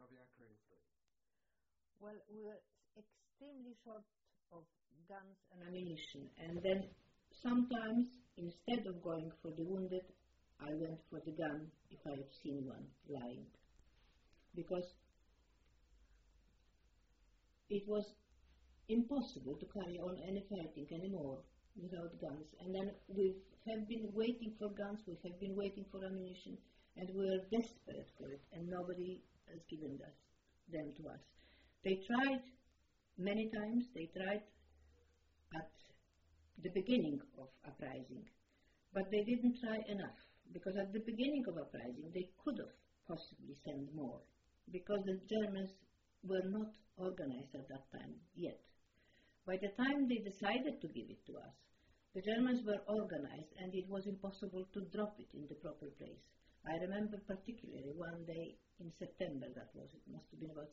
Well, we were extremely short of guns and ammunition, and then sometimes, instead of going for the wounded, I went for the gun if I had seen one lying. Because it was impossible to carry on any fighting anymore without guns. And then we have been waiting for guns, we have been waiting for ammunition, and we are desperate for it, and nobody has given them to us. They tried many times. They tried at the beginning of uprising, but they didn't try enough, because at the beginning of uprising they could have possibly sent more, because the Germans were not organized at that time yet. By the time they decided to give it to us, the Germans were organized, and it was impossible to drop it in the proper place. I remember particularly one day in September, it must have been about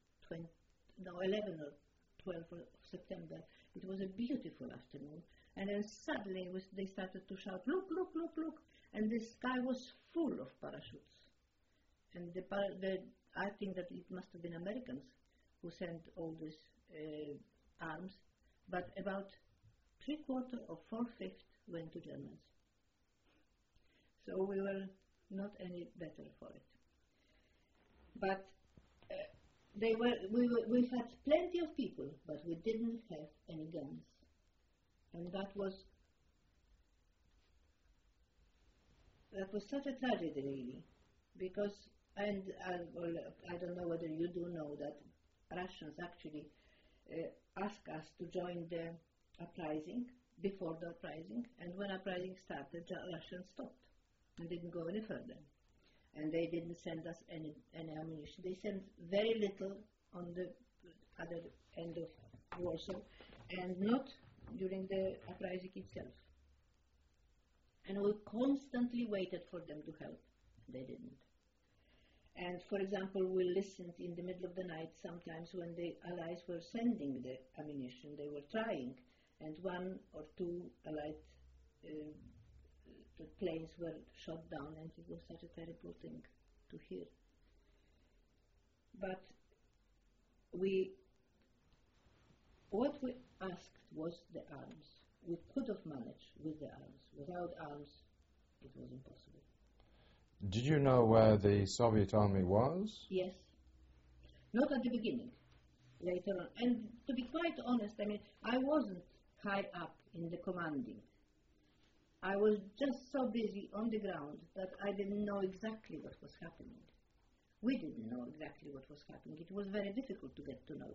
11 or 12 of September. It was a beautiful afternoon, and then suddenly they started to shout, "Look, look, look, look," and the sky was full of parachutes. And I think that it must have been Americans who sent all these arms, but about 3/4 or 4/5 went to Germans. So we were not any better for it. But we had plenty of people, but we didn't have any guns. And that was such a tragedy, really, because, I don't know whether you do know that Russians actually asked us to join the uprising, before the uprising, and when uprising started, the Russians stopped and didn't go any further. And they didn't send us any ammunition. They sent very little on the other end of Warsaw, and not during the uprising itself. And we constantly waited for them to help. They didn't. And for example, we listened in the middle of the night sometimes when the Allies were sending the ammunition. They were trying, and 1 or 2 Allied the planes were shot down, and it was such a terrible thing to hear. But what we asked was the arms. We could have managed with the arms. Without arms, it was impossible. Did you know where the Soviet army was? Yes. Not at the beginning. Later on. And to be quite honest, I wasn't high up in the commanding. I was just so busy on the ground that I didn't know exactly what was happening. We didn't know exactly what was happening. It was very difficult to get to know.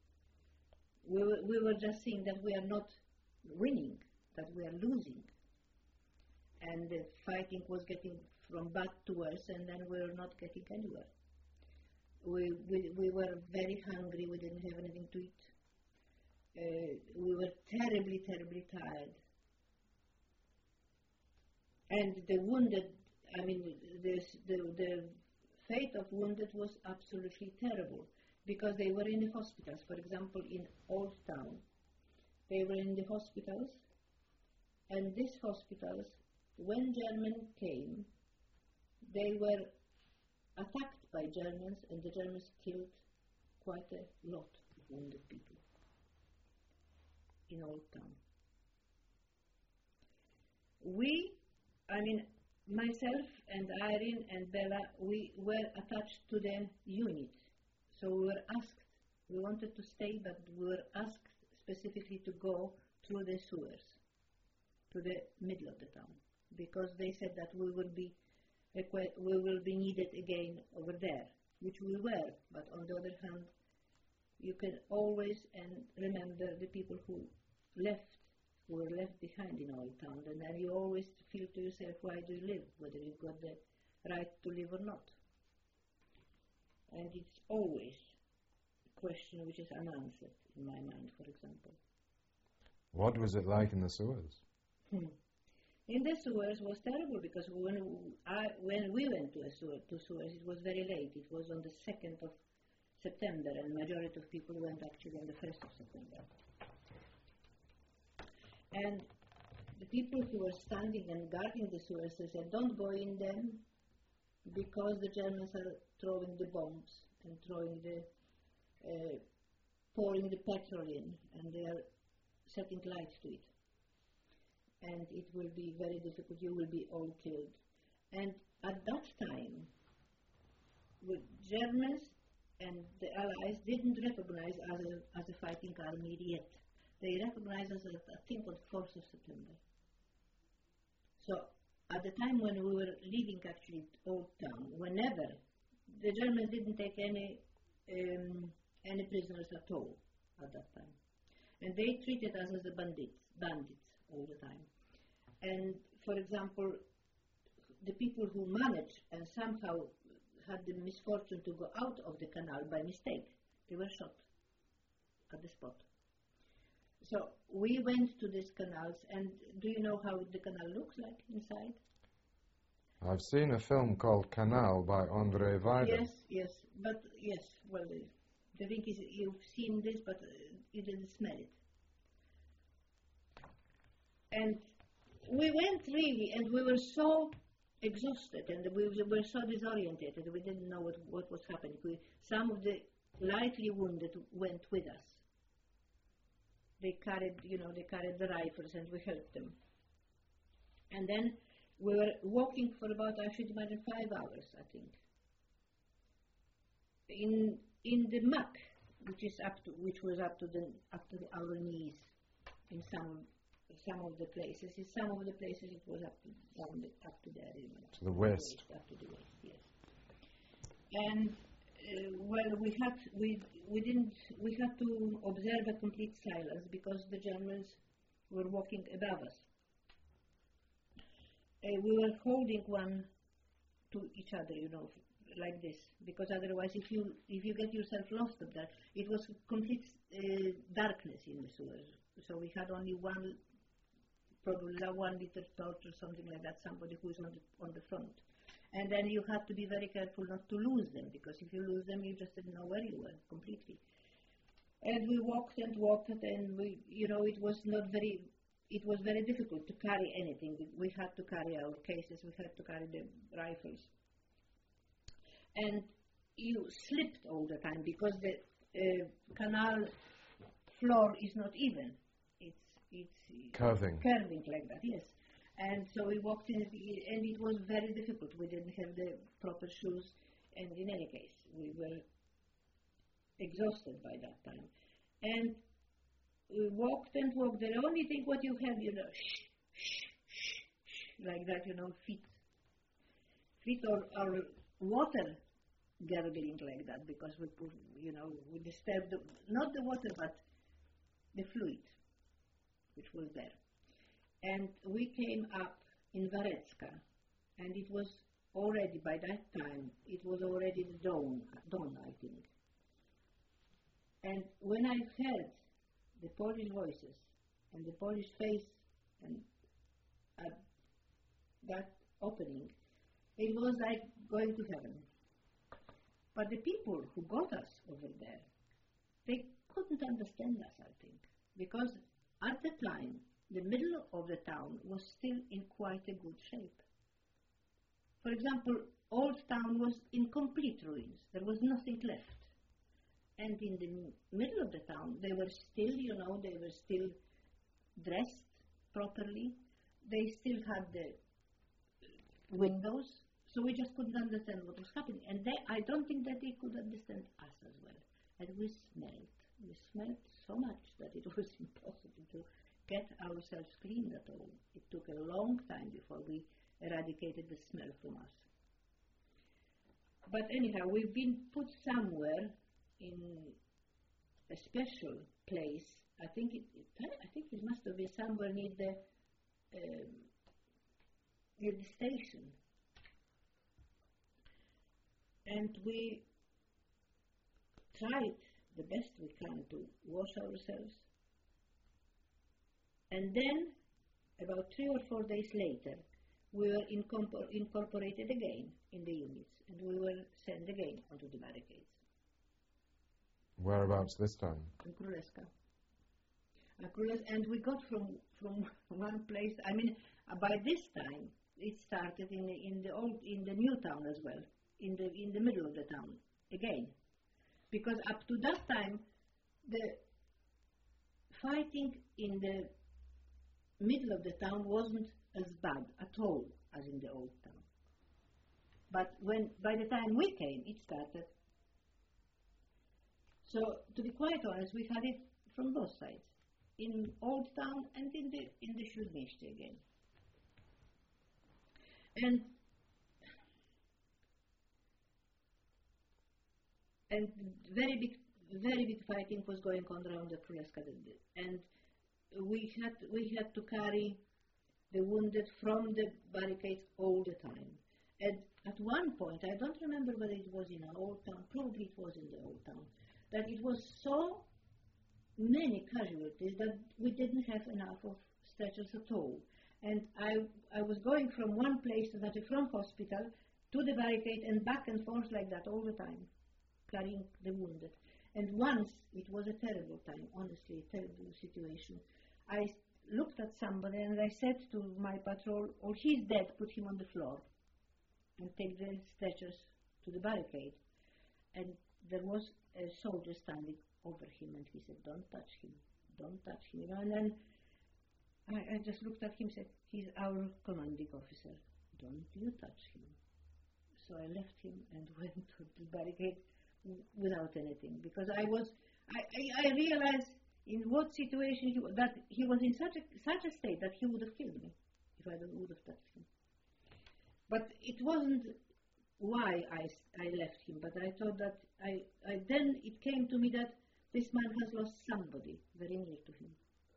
We were just seeing that we are not winning, that we are losing. And the fighting was getting from bad to worse, and then we were not getting anywhere. We were very hungry. We didn't have anything to eat. We were terribly, terribly tired. And the wounded, the fate of wounded was absolutely terrible, because they were in the hospitals. For example, in Old Town, they were in the hospitals, and these hospitals, when Germans came, they were attacked by Germans, and the Germans killed quite a lot of wounded people in Old Town. Myself and Irene and Bella, we were attached to the unit. So we wanted to stay, but we were asked specifically to go through the sewers to the middle of the town, because they said that we will be needed again over there, which we were. But on the other hand, you can always remember the people who were left behind in Old Town, and then you always feel to yourself, why do you live, whether you've got the right to live or not. And it's always a question which is unanswered in my mind, for example. What was it like in the sewers? In the sewers was terrible, because when we went to sewers, it was very late. It was on the 2nd of September, and the majority of people went actually on the 1st of September. And the people who were standing and guarding the sewers, they said, don't go in them, because the Germans are throwing the bombs and pouring the petrol in, and they are setting light to it. And it will be very difficult. You will be all killed. And at that time, the Germans and the Allies didn't recognize us as a fighting army yet. They recognized us, I think, on 4th of September. So at the time when we were leaving actually Old Town, whenever the Germans didn't take any prisoners at all at that time, and they treated us as the bandits all the time. And for example, the people who managed and somehow had the misfortune to go out of the canal by mistake, they were shot at the spot. So we went to these canals, and do you know how the canal looks like inside? I've seen a film called Canal by André Weidel. Yes, well, the thing is, you've seen this, but you didn't smell it. And we went really, and we were so exhausted, and we were so disorientated, we didn't know what was happening. Some of the lightly wounded went with us. They carried the rifles, and we helped them. And then we were walking for about, I should imagine, 5 hours, I think. In the muck, which was up to our knees in some of the places. In some of the places it was up to there. To the west. Up to the west, yes. And well, we had to observe a complete silence because the Germans were walking above us. We were holding one to each other, like this, because otherwise, if you get yourself lost up there, it was complete darkness in the sewers. So we had only probably 1 liter torch or something like that. Somebody who is on the front. And then you had to be very careful not to lose them, because if you lose them, you just didn't know where you were completely. And we walked, and it was very difficult to carry anything. We had to carry our cases, we had to carry the rifles. And you slipped all the time because the canal floor is not even. It's curving like that, yes. And so we walked in, and it was very difficult. We didn't have the proper shoes, and in any case, we were exhausted by that time. And we walked and walked. The only thing what you have, like that, feet or water gurgling like that, because we disturbed, not the water, but the fluid, which was there. And we came up in Varetska, and it was already, by that time, it was already the dawn, I think. And when I heard the Polish voices and the Polish face, and at that opening, it was like going to heaven. But the people who got us over there, they couldn't understand us, I think, because at the time, the middle of the town was still in quite a good shape. For example, Old Town was in complete ruins. There was nothing left. And in the middle of the town, they were still dressed properly. They still had the windows, so we just couldn't understand what was happening. And I don't think that they could understand us as well. And we smelled so much that it was impossible to get ourselves clean at all. It took a long time before we eradicated the smell from us. But anyhow, we've been put somewhere in a special place. I think it must have been somewhere near the station. And we tried the best we can to wash ourselves. And then, about 3 or 4 days later, we were incorporated again in the units, and we were sent again onto the barricades. Whereabouts this time? In Królewska. And we got from one place, by this time, it started in the new town as well, in the middle of the town again, because up to that time the fighting in the middle of the town wasn't as bad at all as in the old town. But by the time we came, it started. So to be quite honest, we had it from both sides, in Old Town and in the Shootmiste again. And very big fighting was going on around the Królewska, and we had to carry the wounded from the barricades all the time. And at one point, I don't remember whether it was in our Old Town, probably it was in the Old Town, that it was so many casualties that we didn't have enough of stretchers at all. And I was going from one place to another, from hospital to the barricade and back and forth like that all the time, carrying the wounded. And once, it was a terrible time, honestly, a terrible situation. I looked at somebody and I said to my patrol, "Oh, he's dead, put him on the floor and take the stretchers to the barricade." And there was a soldier standing over him and he said, "Don't touch him, don't touch him." You know, and then I just looked at him and said, "He's our commanding officer, don't you touch him." So I left him and went to the barricade without anything, because I realized in what situation that he was in such a state that he would have killed me if I would have touched him. But it wasn't why I left him, but I thought that then it came to me that this man has lost somebody very near to him.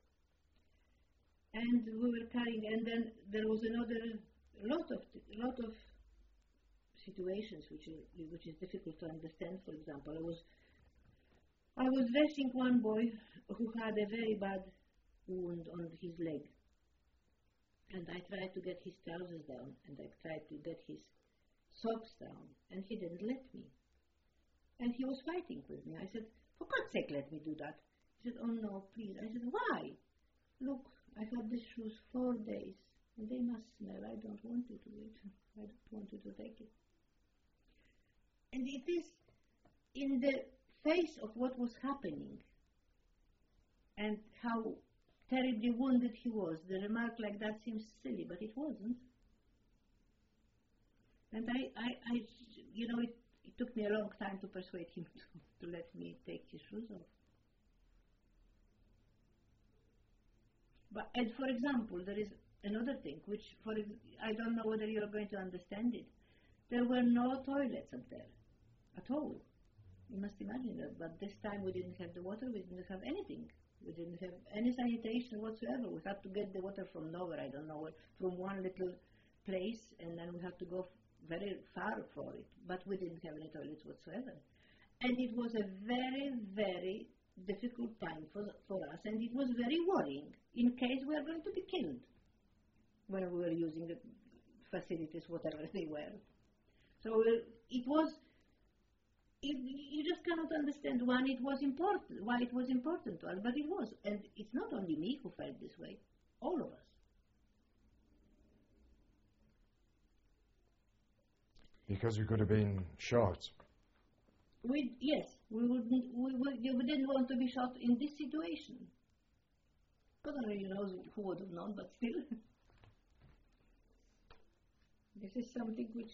And we were carrying, and then there was another lot of situations which is difficult to understand. For example, I was dressing one boy who had a very bad wound on his leg, and I tried to get his trousers down, and I tried to get his socks down, and he didn't let me. And he was fighting with me. I said, "For God's sake, let me do that." He said, "Oh no, please." I said, "Why? Look, I've had these shoes 4 days, and they must smell. I don't want you to do it. I don't want you to take it." And it is in the face of what was happening and how terribly wounded he was. The remark like that seems silly, but it wasn't. And it took me a long time to persuade him to let me take his shoes off. And for example, there is another thing, which I don't know whether you're going to understand it. There were no toilets up there at all. You must imagine that. But this time we didn't have the water, we didn't have anything. We didn't have any sanitation whatsoever. We had to get the water from nowhere, I don't know where, from one little place, and then we had to go very far for it. But we didn't have any toilets whatsoever. And it was a very, very difficult time for us, and it was very worrying in case we are going to be killed when we were using the facilities, whatever they were. So you just cannot understand why it was important to us, but it was. And it's not only me who felt this way, all of us. Because you could have been shot. Yes, we didn't want to be shot in this situation. God only knows who would have known, but still. This is something which...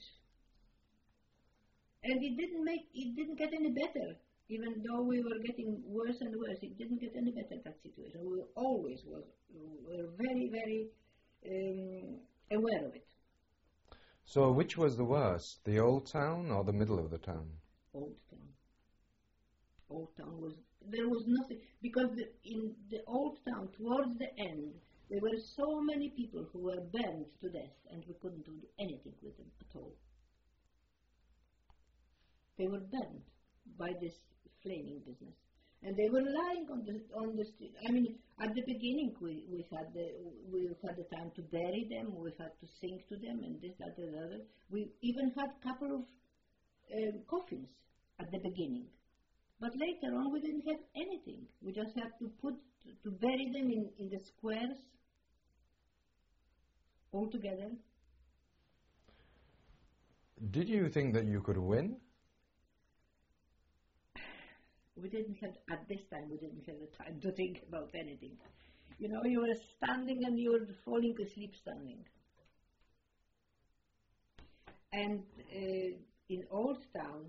And it didn't get any better. Even though we were getting worse and worse, it didn't get any better, that situation. We were very, very aware of it. So which was the worst, the old town or the middle of the town? Old town. Old town there was nothing, because in the old town, towards the end, there were so many people who were burned to death, and we couldn't do anything with them at all. They were burned by this flaming business, and they were lying on the street. I mean, at the beginning, we had the time to bury them. We had to sing to them, and this, that, and the other. We even had a couple of coffins at the beginning, but later on, we didn't have anything. We just had to bury them in the squares all together, Did you think that you could win? We didn't have, at this time, we didn't have the time to think about anything. You know, you were standing and you were falling asleep standing. And in Old Town,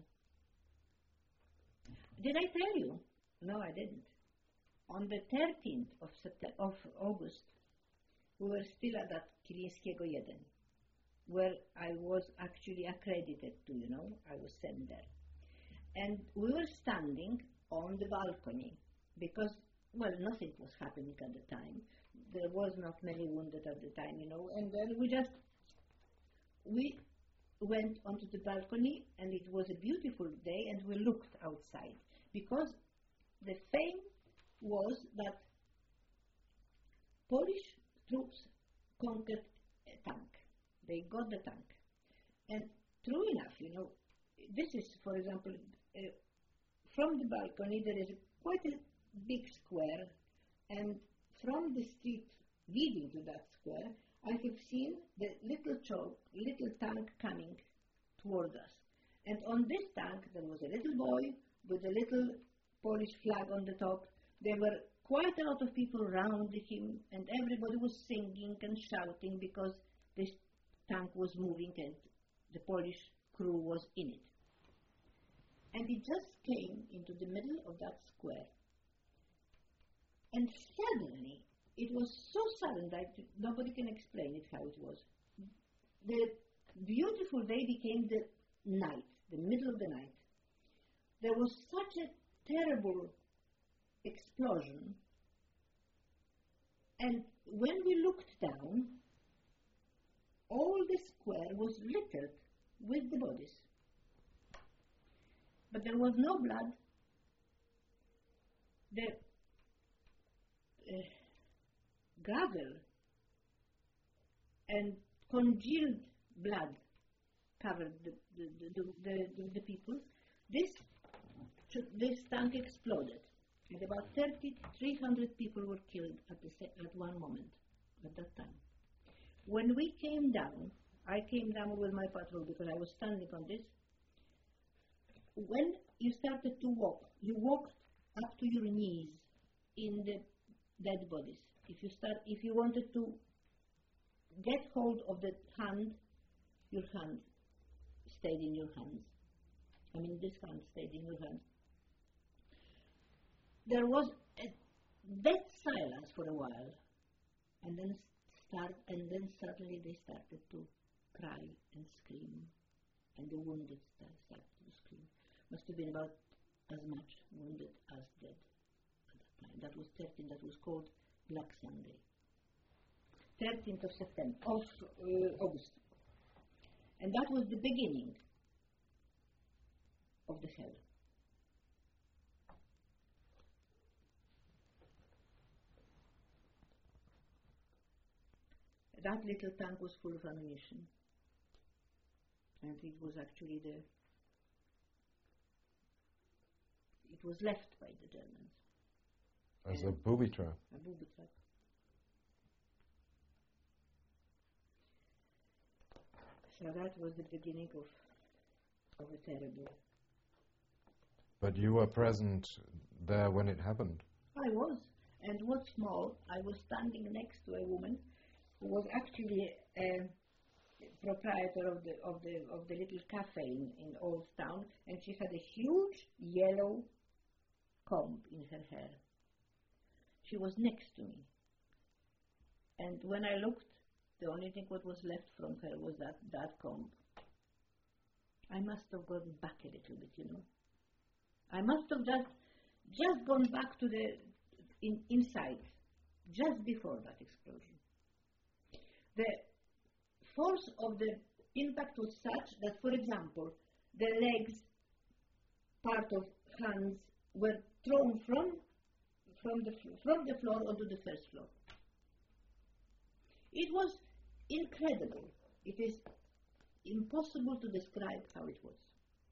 did I tell you? No, I didn't. On the 13th of August, we were still at that Kilińskiego 1, where I was actually accredited to, you know, I was sent there. And we were standing on the balcony because, well, nothing was happening at the time. There was not many wounded at the time, you know, and then we went onto the balcony, and it was a beautiful day, and we looked outside because the fame was that Polish troops conquered a tank. They got the tank. And true enough, you know, this is, for example, from the balcony there is quite a big square, and from the street leading to that square, I have seen the little tank coming toward us. And on this tank there was a little boy with a little Polish flag on the top. There were quite a lot of people around him, and everybody was singing and shouting because this tank was moving and the Polish crew was in it. And it just came into the middle of that square. And suddenly, it was so sudden that nobody can explain it how it was. The beautiful day became the night, the middle of the night. There was such a terrible explosion, and when we looked down, all the square was littered with the bodies. But there was no blood. The gravel and congealed blood covered the people. This tank exploded, and about 300 people were killed at one moment, at that time. When we came down, I came down with my patrol because I was standing on this. When you started to walk, you walked up to your knees in the dead bodies. If you wanted to get hold of the hand, your hand stayed in your hands. I mean, this hand stayed in your hand. There was a dead silence for a while, and then suddenly they started to cry and scream, and the wounded started to scream. Must have been about as much wounded as dead at that time. That was 13. That was called Black Sunday. 13th of August, and that was the beginning of the hell. That little tank was full of ammunition, and it was actually it was left by the Germans. As a booby trap. A booby trap. So that was the beginning of a terrible. But you were present there when it happened? I was, and what's more, I was standing next to a woman who was actually a proprietor of the little cafe in Old Town, and she had a huge yellow comb in her hair. She was next to me, and when I looked, the only thing what was left from her was that comb. I must have gone back a little bit, you know. I must have just gone back to the inside, just before that explosion. The force of the impact was such that, for example, the legs, part of hands, were thrown from the floor onto the first floor. It was incredible. It is impossible to describe how it was.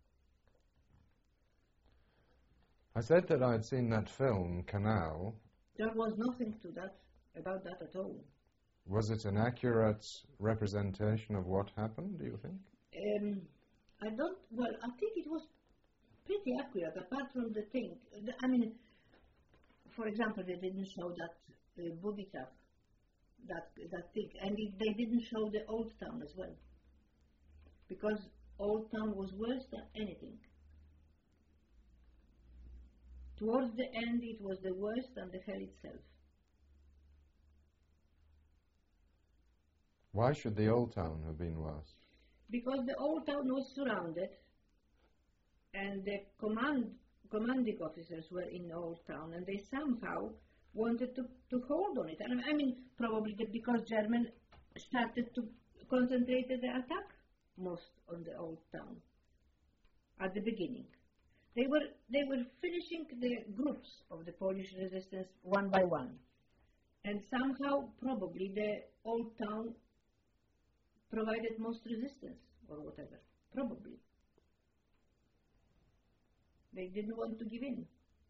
I said that I'd seen that film, Canal. There was nothing about that at all. Was it an accurate representation of what happened, do you think? I don't. Well, I think it was pretty accurate. Apart from the thing, I mean, for example, they didn't show that booby trap, that thing, and they didn't show the old town as well, because old town was worse than anything. Towards the end, it was the worst than the hell itself. Why should the old town have been worse? Because the old town was surrounded, and the commanding officers were in the old town, and they somehow wanted to hold on it. And I mean, probably because Germans started to concentrate the attack most on the old town at the beginning. They were finishing the groups of the Polish resistance one by one, and somehow probably the old town provided most resistance or whatever. Probably they didn't want to give in.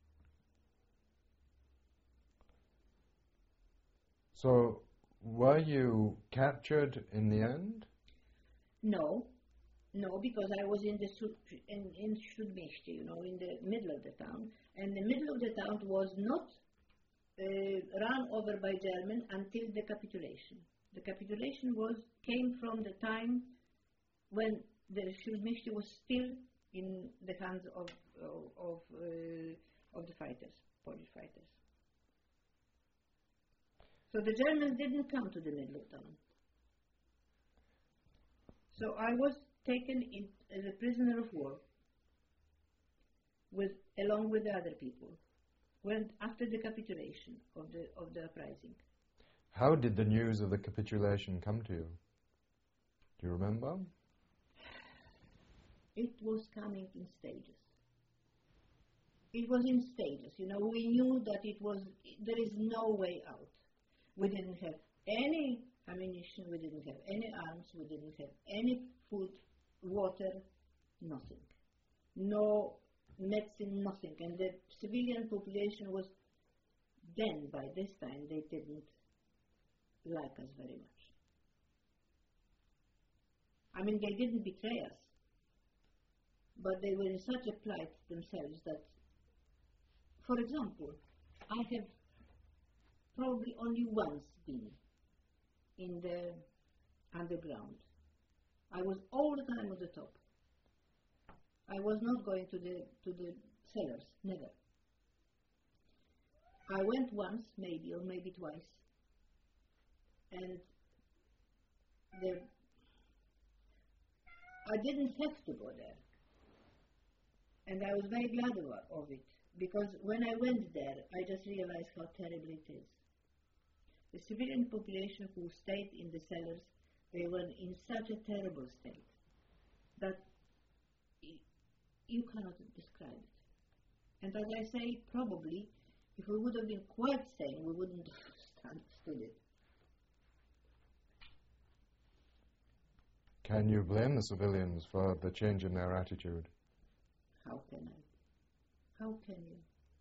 So, were you captured in the end? No, because I was in Śródmieście, in the middle of the town, and the middle of the town was not run over by German until the capitulation. The capitulation came from the time when the Śródmieście was still in the hands of the fighters, Polish fighters. So the Germans didn't come to the middle of town. So I was taken in as a prisoner of war along with the other people after the capitulation of the uprising. How did the news of the capitulation come to you? Do you remember? It was coming in stages. It was in stages. We knew that there is no way out. We didn't have any ammunition, we didn't have any arms, we didn't have any food, water, nothing. No medicine, nothing. And the civilian population was then, by this time, they didn't like us very much. I mean, they didn't betray us, but they were in such a plight themselves that, for example, I have probably only once been in the underground. I was all the time at the top. I was not going to the cellars, never. I went once, maybe, or maybe twice, and I didn't have to go there. And I was very glad of it, because when I went there, I just realized how terrible it is. The civilian population who stayed in the cellars, they were in such a terrible state that you cannot describe it. And as I say, probably, if we would have been quite sane, we wouldn't have stood it. Can you blame the civilians for the change in their attitude? How can I? How can you?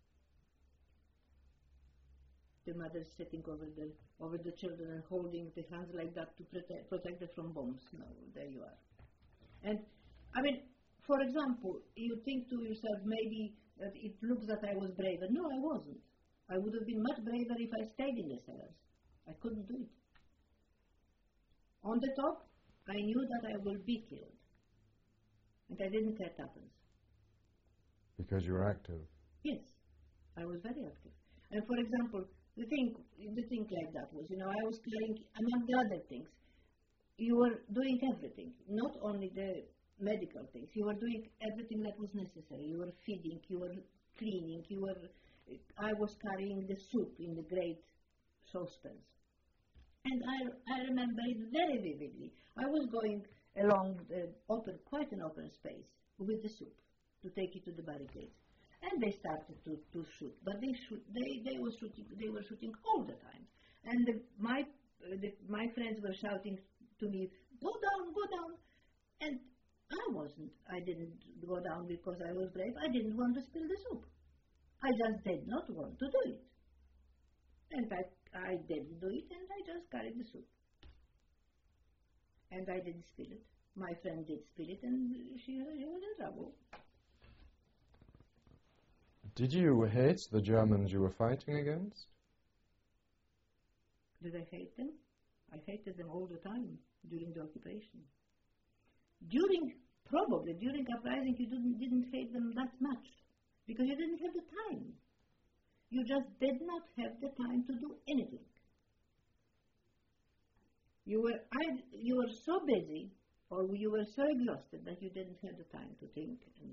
The mothers sitting over the children and holding the hands like that to protect them from bombs. No, there you are. And, I mean, for example, you think to yourself maybe that it looks that I was braver. No, I wasn't. I would have been much braver if I stayed in the cellars. I couldn't do it. On the top, I knew that I will be killed. And I didn't care tuppence. Because you were active? Yes, I was very active. And for example, the thing like that was, I was carrying, among the other things, you were doing everything, not only the medical things, you were doing everything that was necessary. You were feeding, you were cleaning, I was carrying the soup in the great saucepans. And I remember it very vividly. I was going along quite an open space with the soup to take it to the barricades. And they started to shoot, but they were shooting all the time. And my friends were shouting to me, "Go down, go down!" And I didn't go down because I was brave. I didn't want to spill the soup. I just did not want to do it. And I didn't do it, and I just carried the soup. And I didn't spill it. my friend did spill it, and she was in trouble. Did you hate the Germans you were fighting against? Did I hate them? I hated them all the time during the occupation. Probably during uprising you didn't hate them that much because you didn't have the time. You just did not have the time to do anything. You were so busy or you were so exhausted that you didn't have the time to think. And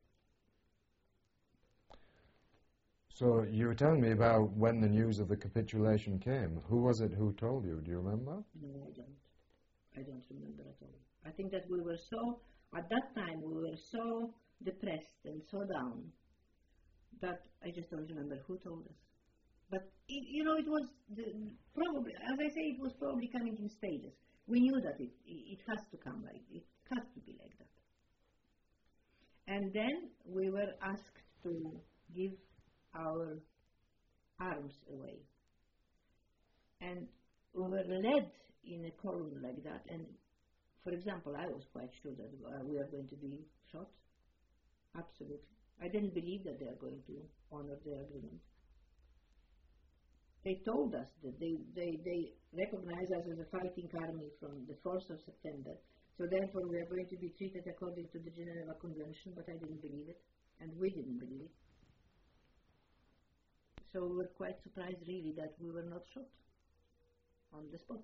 so you were telling me about when the news of the capitulation came. Who was it who told you? Do you remember? No, I don't. I don't remember at all. I think that we were so, at that time, we were so depressed and so down that I just don't remember who told us. But, it was probably, as I say, it was probably coming in stages. We knew that it has to come it has to be like that. And then we were asked to give our arms away. And we were led in a column like that, and for example, I was quite sure that we are going to be shot. Absolutely. I didn't believe that they are going to honor the agreement. They told us that they recognize us as a fighting army from the 4th of September, so therefore we are going to be treated according to the Geneva Convention, but I didn't believe it, and we didn't believe it. So we were quite surprised really that we were not shot on the spot.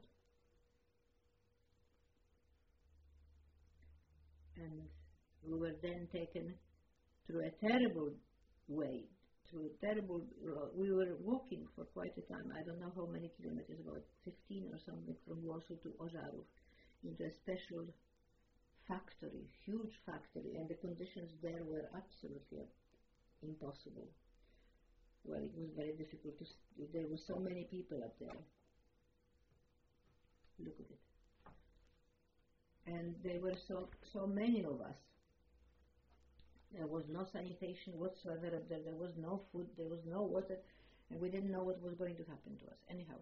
And we were then taken through a terrible way, we were walking for quite a time, I don't know how many kilometers, about 15 or something, from Warsaw to Ożarów, into a special factory, huge factory, and the conditions there were absolutely impossible. Well, it was very difficult there were so many people up there. Look at it. And there were so many of us. There was no sanitation whatsoever up there. There was no food. There was no water. And we didn't know what was going to happen to us. Anyhow,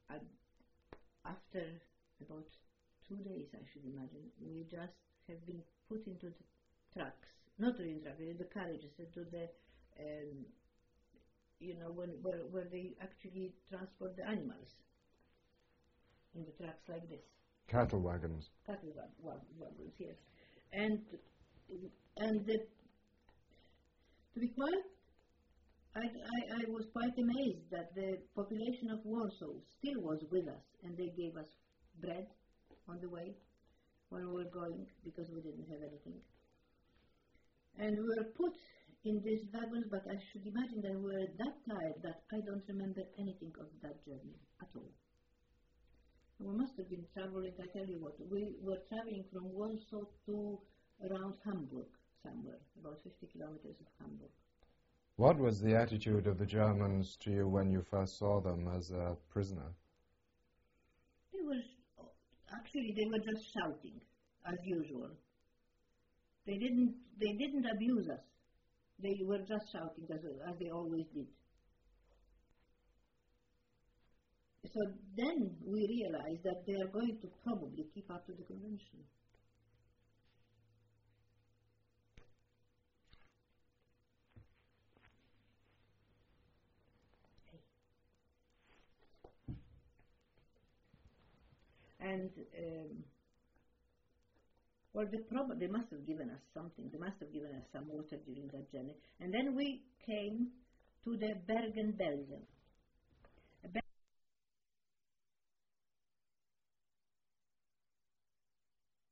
after about 2 days, I should imagine, we just have been put into the trucks. Not really trucks, the carriages, into the, where they actually transport the animals. In the trucks like this. Cattle wagons. Cattle wagons, yes. And to be quite, I was quite amazed that the population of Warsaw still was with us, and they gave us bread on the way when we were going, because we didn't have anything. And we were put in these wagons, but I should imagine that we were that tired that I don't remember anything of that journey at all. We must have been traveling, I tell you what, we were traveling from Warsaw to around Hamburg, somewhere, about 50 kilometers of Hamburg. What was the attitude of the Germans to you when you first saw them as a prisoner? They were just shouting, as usual. They didn't abuse us. They were just shouting, as they always did. So then we realized that they are going to probably keep up to the convention. And they must have given us something. They must have given us some water during that journey. And then we came to the Bergen-Belsen.